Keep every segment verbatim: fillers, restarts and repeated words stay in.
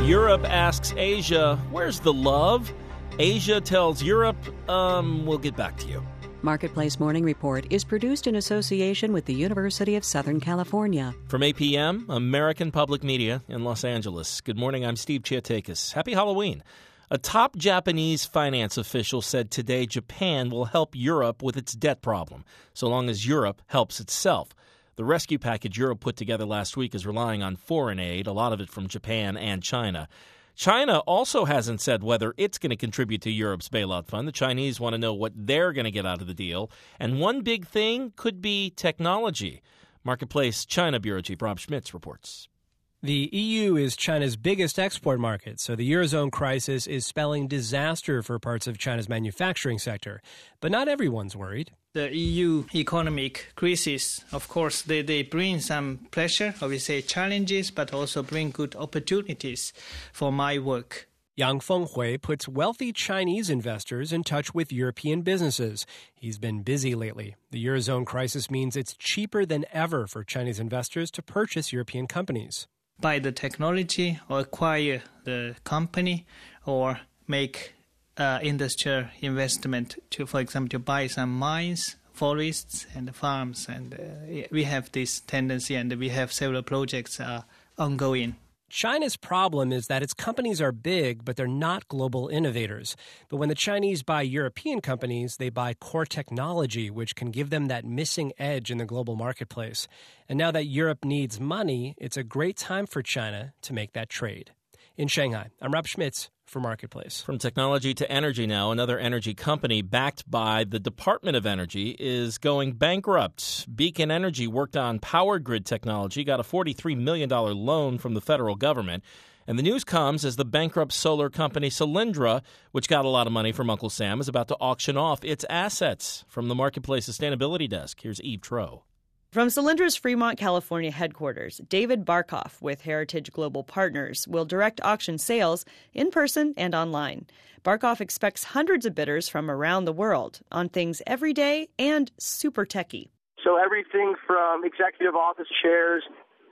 Europe asks Asia, where's the love? Asia tells Europe, um, we'll get back to you. Marketplace Morning Report is produced in association with the University of Southern California. From A P M, American Public Media in Los Angeles. Good morning, I'm Steve Chiatakis. Happy Halloween. A top Japanese finance official said today Japan will help Europe with its debt problem, so long as Europe helps itself. The rescue package Europe put together last week is relying on foreign aid, a lot of it from Japan and China. China also hasn't said whether it's going to contribute to Europe's bailout fund. The Chinese want to know what they're going to get out of the deal. And one big thing could be technology. Marketplace China Bureau Chief Rob Schmitz reports. The E U is China's biggest export market, so the Eurozone crisis is spelling disaster for parts of China's manufacturing sector. But not everyone's worried. The E U economic crisis, of course, they, they bring some pressure, or we say challenges, but also bring good opportunities for my work. Yang Fenghui puts wealthy Chinese investors in touch with European businesses. He's been busy lately. The Eurozone crisis means it's cheaper than ever for Chinese investors to purchase European companies. Buy the technology or acquire the company or make uh, industrial investment to, for example, to buy some mines, forests, and farms. And uh, we have this tendency, and we have several projects uh, ongoing. China's problem is that its companies are big, but they're not global innovators. But when the Chinese buy European companies, they buy core technology, which can give them that missing edge in the global marketplace. And now that Europe needs money, it's a great time for China to make that trade. In Shanghai, I'm Rob Schmitz for Marketplace. From technology to energy now, another energy company backed by the Department of Energy is going bankrupt. Beacon Energy worked on power grid technology, got a forty-three million dollars loan from the federal government. And the news comes as the bankrupt solar company Solyndra, which got a lot of money from Uncle Sam, is about to auction off its assets. From the Marketplace Sustainability Desk, here's Eve Troe. From Solyndra's Fremont, California headquarters, David Barkoff with Heritage Global Partners will direct auction sales in person and online. Barkoff expects hundreds of bidders from around the world on things everyday and super techy. So everything from executive office chairs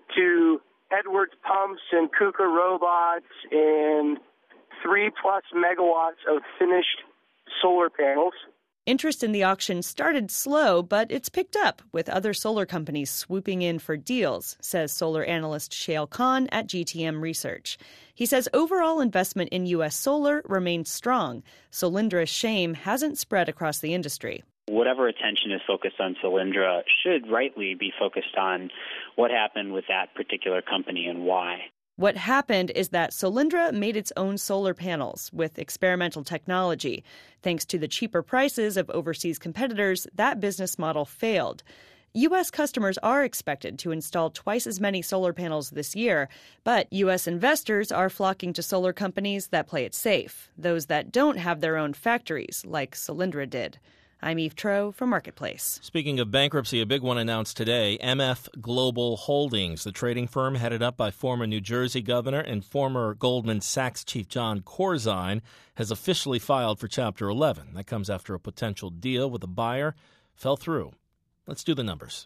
to Edwards pumps and KUKA robots and three plus megawatts of finished solar panels. Interest in the auction started slow, but it's picked up, with other solar companies swooping in for deals, says solar analyst Shail Khan at G T M Research. He says overall investment in U S solar remains strong. Solyndra's shame hasn't spread across the industry. Whatever attention is focused on Solyndra should rightly be focused on what happened with that particular company and why. What happened is that Solyndra made its own solar panels with experimental technology. Thanks to the cheaper prices of overseas competitors, that business model failed. U S customers are expected to install twice as many solar panels this year, but U S investors are flocking to solar companies that play it safe, those that don't have their own factories, like Solyndra did. I'm Eve Troe for Marketplace. Speaking of bankruptcy, a big one announced today. M F Global Holdings, the trading firm headed up by former New Jersey governor and former Goldman Sachs chief John Corzine, has officially filed for Chapter eleven. That comes after a potential deal with a buyer fell through. Let's do the numbers.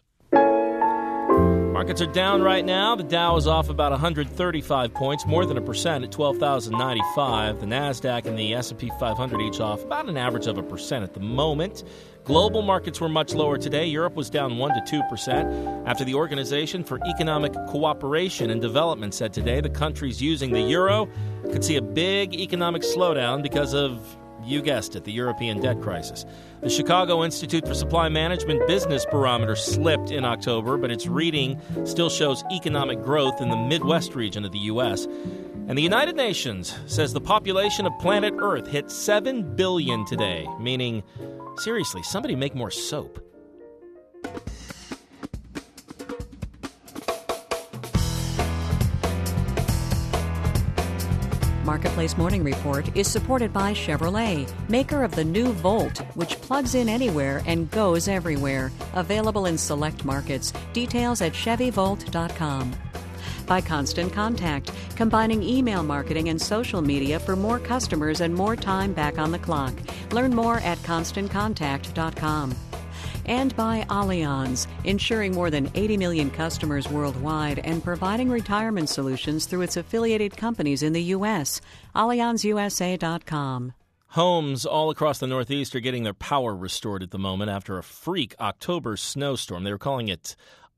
Markets are down right now. The Dow is off about one hundred thirty-five points, more than a percent at twelve thousand ninety-five. The NASDAQ and the S and P five hundred each off about an average of a percent at the moment. Global markets were much lower today. Europe was down one to two percent after the Organization for Economic Cooperation and Development said today the countries using the euro could see a big economic slowdown because of, you guessed it, the European debt crisis. The Chicago Institute for Supply Management Business Barometer slipped in October, but its reading still shows economic growth in the Midwest region of the U S. And the United Nations says the population of planet Earth hit seven billion today, meaning, seriously, somebody make more soap. Marketplace Morning Report is supported by Chevrolet, maker of the new Volt, which plugs in anywhere and goes everywhere. Available in select markets. Details at chevy volt dot com. By Constant Contact, combining email marketing and social media for more customers and more time back on the clock. Learn more at constant contact dot com. And by Allianz, insuring more than eighty million customers worldwide and providing retirement solutions through its affiliated companies in the U S Allianz U S A dot com. Homes all across the Northeast are getting their power restored at the moment after a freak October snowstorm. They were calling it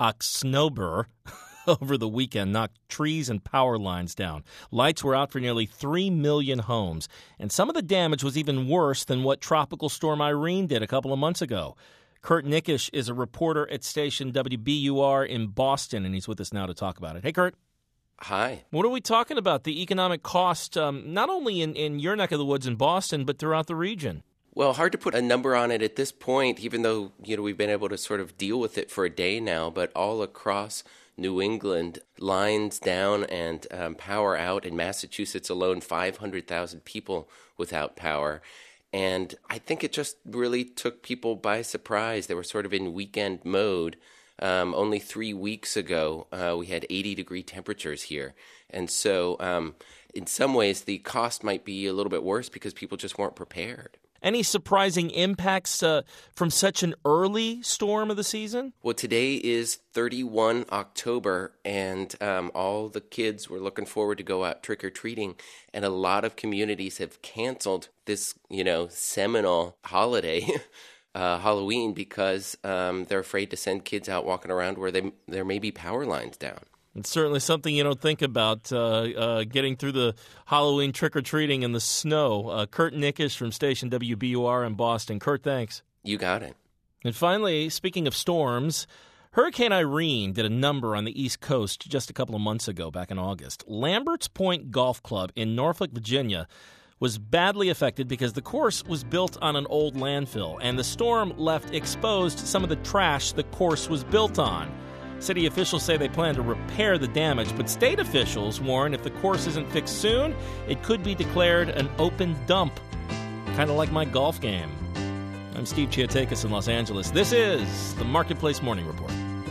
Oxnober over the weekend, knocked trees and power lines down. Lights were out for nearly three million homes, and some of the damage was even worse than what Tropical Storm Irene did a couple of months ago. Kurt Nickisch is a reporter at station W B U R in Boston, and he's with us now to talk about it. Hey, Kurt. Hi. What are we talking about? The economic cost, um, not only in, in your neck of the woods in Boston, but throughout the region. Well, hard to put a number on it at this point, even though, you know, we've been able to sort of deal with it for a day now. But all across New England, lines down and um, power out. In Massachusetts alone, five hundred thousand people without power. And I think it just really took people by surprise. They were sort of in weekend mode. Um, only three weeks ago, uh, we had eighty degree temperatures here. And so um, in some ways, the cost might be a little bit worse because people just weren't prepared. Any surprising impacts uh, from such an early storm of the season? Well, today is thirty-first October, and um, all the kids were looking forward to go out trick-or-treating, and a lot of communities have canceled this, you know, seminal holiday. Uh, Halloween because um, they're afraid to send kids out walking around where they, there may be power lines down. It's certainly something you don't think about, uh, uh, getting through the Halloween trick-or-treating in the snow. Uh, Kurt Nickisch from station W B U R in Boston. Kurt, thanks. You got it. And finally, speaking of storms, Hurricane Irene did a number on the East Coast just a couple of months ago, back in August. Lambert's Point Golf Club in Norfolk, Virginia, was badly affected because the course was built on an old landfill, and the storm left exposed some of the trash the course was built on. City officials say they plan to repair the damage, but state officials warn if the course isn't fixed soon, it could be declared an open dump, kind of like my golf game. I'm Steve Chiatakis in Los Angeles. This is the Marketplace Morning Report.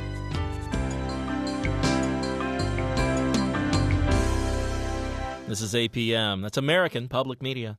This is A P M. That's American Public Media.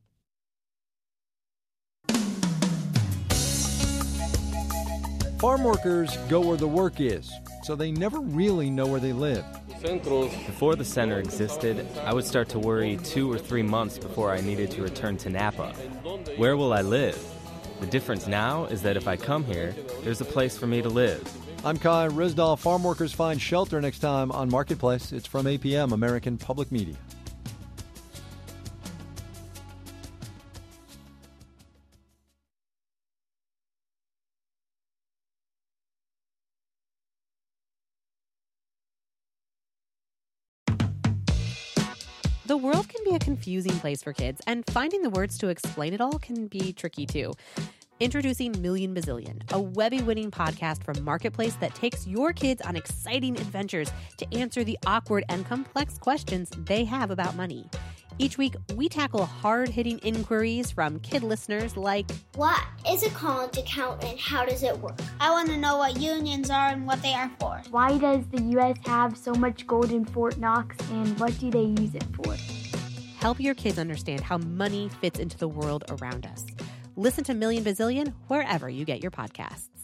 Farm workers go where the work is, so they never really know where they live. Before the center existed, I would start to worry two or three months before I needed to return to Napa. Where will I live? The difference now is that if I come here, there's a place for me to live. I'm Kai Risdahl. Farm workers find shelter next time on Marketplace. It's from A P M, American Public Media. The world can be a confusing place for kids, and finding the words to explain it all can be tricky too. Introducing Million Bazillion, a Webby-winning podcast from Marketplace that takes your kids on exciting adventures to answer the awkward and complex questions they have about money. Each week, we tackle hard-hitting inquiries from kid listeners like, what is a college account and how does it work? I want to know what unions are and what they are for. Why does the U S have so much gold in Fort Knox and what do they use it for? Help your kids understand how money fits into the world around us. Listen to Million Bazillion wherever you get your podcasts.